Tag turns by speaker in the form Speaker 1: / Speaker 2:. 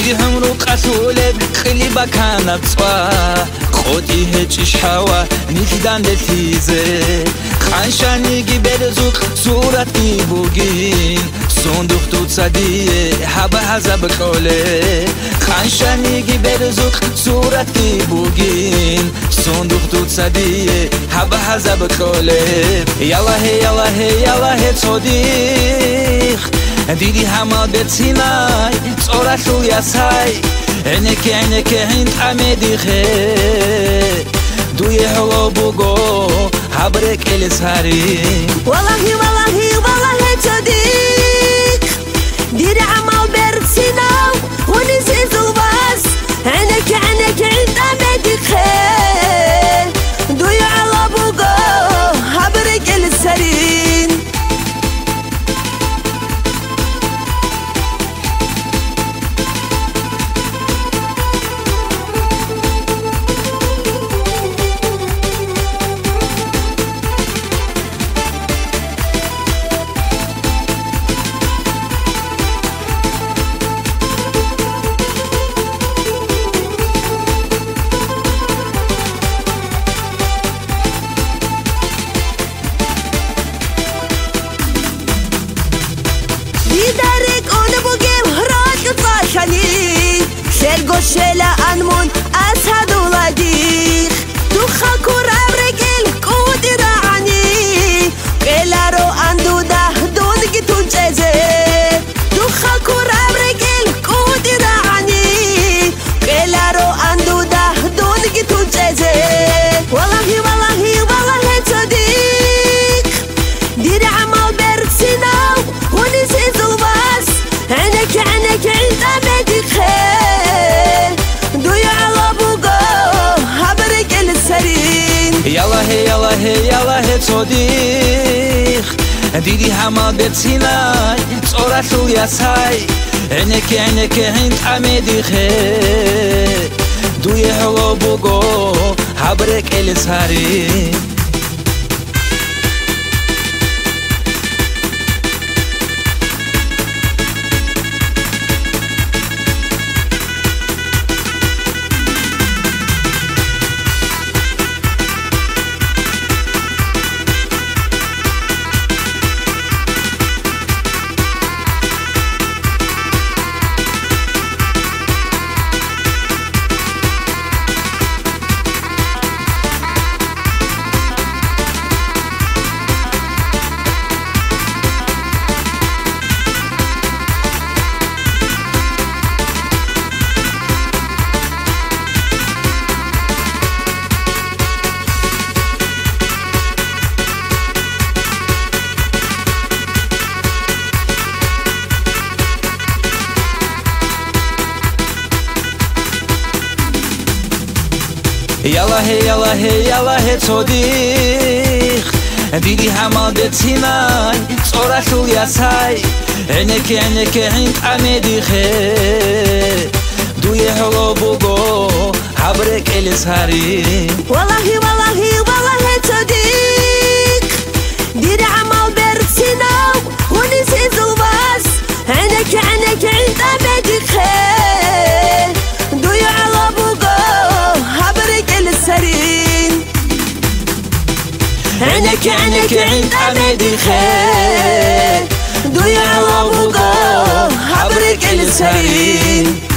Speaker 1: ديدي عمرو قسولب خلي بكان بصوا خودي هجش حوا نيخدان لتيزه خانشاني جبرزوك صورتي بوجين صندوق تصديه حبا حزب قوله خانشاني جبرزوك صورتي بوجين صندوق تصديه حبا حزب قوله يلا هي يلا هي يلا هي صديق ديدي هما بتسيناي صورتو ياساي عينك عينك عند عمدي خير دوي حلو بوغو حبرك الاسهاري
Speaker 2: والله والله والله صديق ديري عمال برسيناو ونسيز الباس عينك عينك عند عمدي خير دوي حلو بوغو حبرك الاسهاري دارك أنا بقيم راك طاشني سرقو شلا أنمون أسهد ولديك دوخا كورا برقل كودي رعني كلارو أندو ده دون جتون جزي دوخا كورا برقل كودي رعني كلارو أندو ده دون جتون جزي والله والله والله صديق ديري عمال برسيناو ونسيز الباس عينك عينك عند عمدي خير دوي على بوغو حبرك السرين
Speaker 1: يلا هي يلا هي يلا هي صديق ديدي هما بتسيناي صورتو ياساي عينك عينك عند عمدي خير دوي حلو بوغو حبرك السرين يلا هي يلا هي يلا هي صديق ديدي هما بتسيناي صورتو ياساي عينك عينك عند عمدي خير دوي حلو بوغو حبرك الاسهاري
Speaker 2: والله والله والله صديق ديري عمال برسيناو ونسيز الباس عينك عينك عند عمدي خير دوي على بوغو حبرك السرين عينك عينك عند عمدي خير دوي على بوغو حبرك السرين